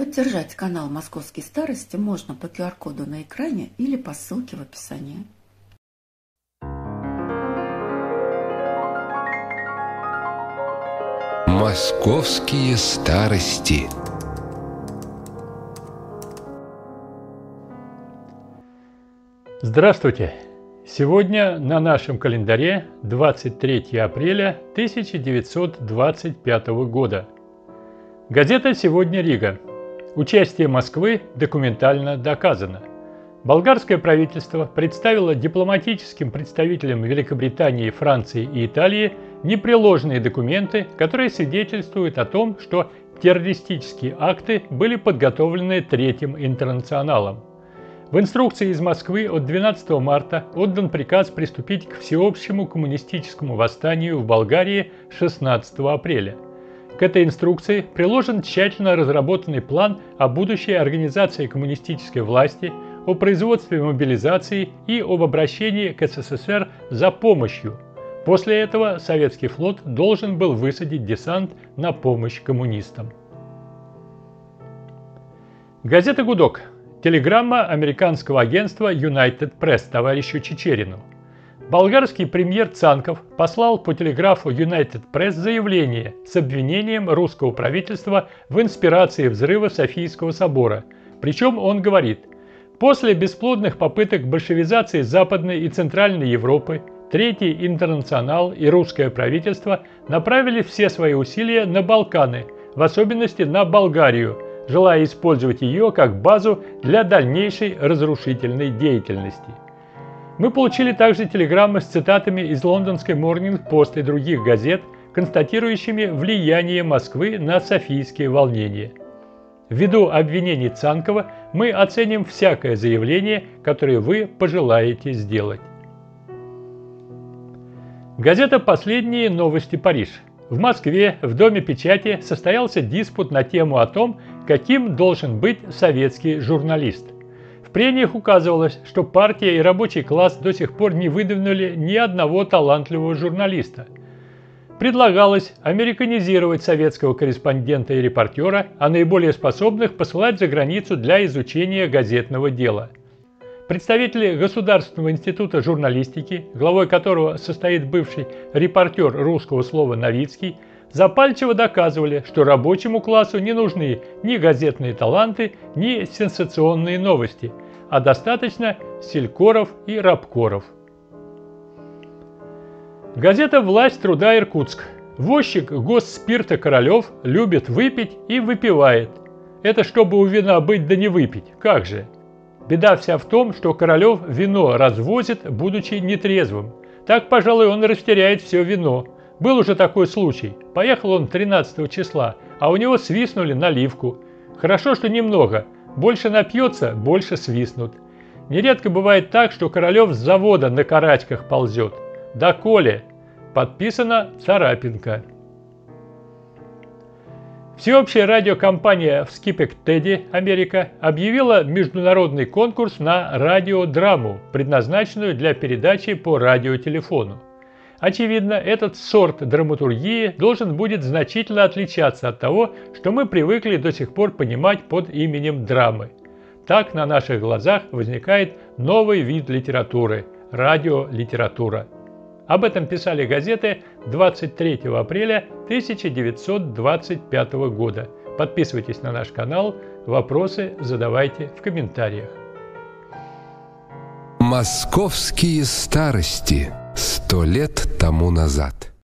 Поддержать канал «Московские старости» можно по QR-коду на экране или по ссылке в описании. Московские старости. Здравствуйте! Сегодня на нашем календаре 23 апреля 1925 года. Газета «Сегодня Рига». Участие Москвы документально доказано. Болгарское правительство представило дипломатическим представителям Великобритании, Франции и Италии непреложные документы, которые свидетельствуют о том, что террористические акты были подготовлены Третьим интернационалом. В инструкции из Москвы от 12 марта отдан приказ приступить к всеобщему коммунистическому восстанию в Болгарии 16 апреля. К этой инструкции приложен тщательно разработанный план о будущей организации коммунистической власти, о производстве мобилизации и об обращении к СССР за помощью. После этого советский флот должен был высадить десант на помощь коммунистам. Газета «Гудок». Телеграмма американского агентства United Press товарищу Чичерину. Болгарский премьер Цанков послал по телеграфу United Press заявление с обвинением русского правительства в инспирации взрыва Софийского собора. Причем он говорит: после бесплодных попыток большевизации Западной и Центральной Европы, Третий интернационал и русское правительство направили все свои усилия на Балканы, в особенности на Болгарию, желая использовать ее как базу для дальнейшей разрушительной деятельности. Мы получили также телеграммы с цитатами из лондонской Morning Post и других газет, констатирующими влияние Москвы на софийские волнения. Ввиду обвинений Цанкова мы оценим всякое заявление, которое вы пожелаете сделать. Газета «Последние новости. Париж». В Москве в Доме печати состоялся диспут на тему о том, каким должен быть советский журналист. В прениях указывалось, что партия и рабочий класс до сих пор не выдвинули ни одного талантливого журналиста. Предлагалось американизировать советского корреспондента и репортера, а наиболее способных посылать за границу для изучения газетного дела. Представители Государственного института журналистики, главой которого состоит бывший репортер русского слова Новицкий, запальчиво доказывали, что рабочему классу не нужны ни газетные таланты, ни сенсационные новости, а достаточно селькоров и рабкоров. Газета «Власть труда. Иркутск». Возчик Госспирта Королев любит выпить и выпивает. Это чтобы у вина быть да не выпить, как же? Беда вся в том, что Королев вино развозит, будучи нетрезвым. Так, пожалуй, он растеряет все вино. Был уже такой случай. Поехал он 13 числа, а у него свистнули наливку. Хорошо, что немного. Больше напьется, больше свистнут. Нередко бывает так, что Королев с завода на карачках ползет. Доколе. Подписано Царапенко. Всеобщая радиокомпания «Вскипек Тедди» Америка объявила международный конкурс на радиодраму, предназначенную для передачи по радиотелефону. Очевидно, этот сорт драматургии должен будет значительно отличаться от того, что мы привыкли до сих пор понимать под именем драмы. Так на наших глазах возникает новый вид литературы – радиолитература. Об этом писали газеты 23 апреля 1925 года. Подписывайтесь на наш канал, вопросы задавайте в комментариях. Московские старости. 100 лет тому назад.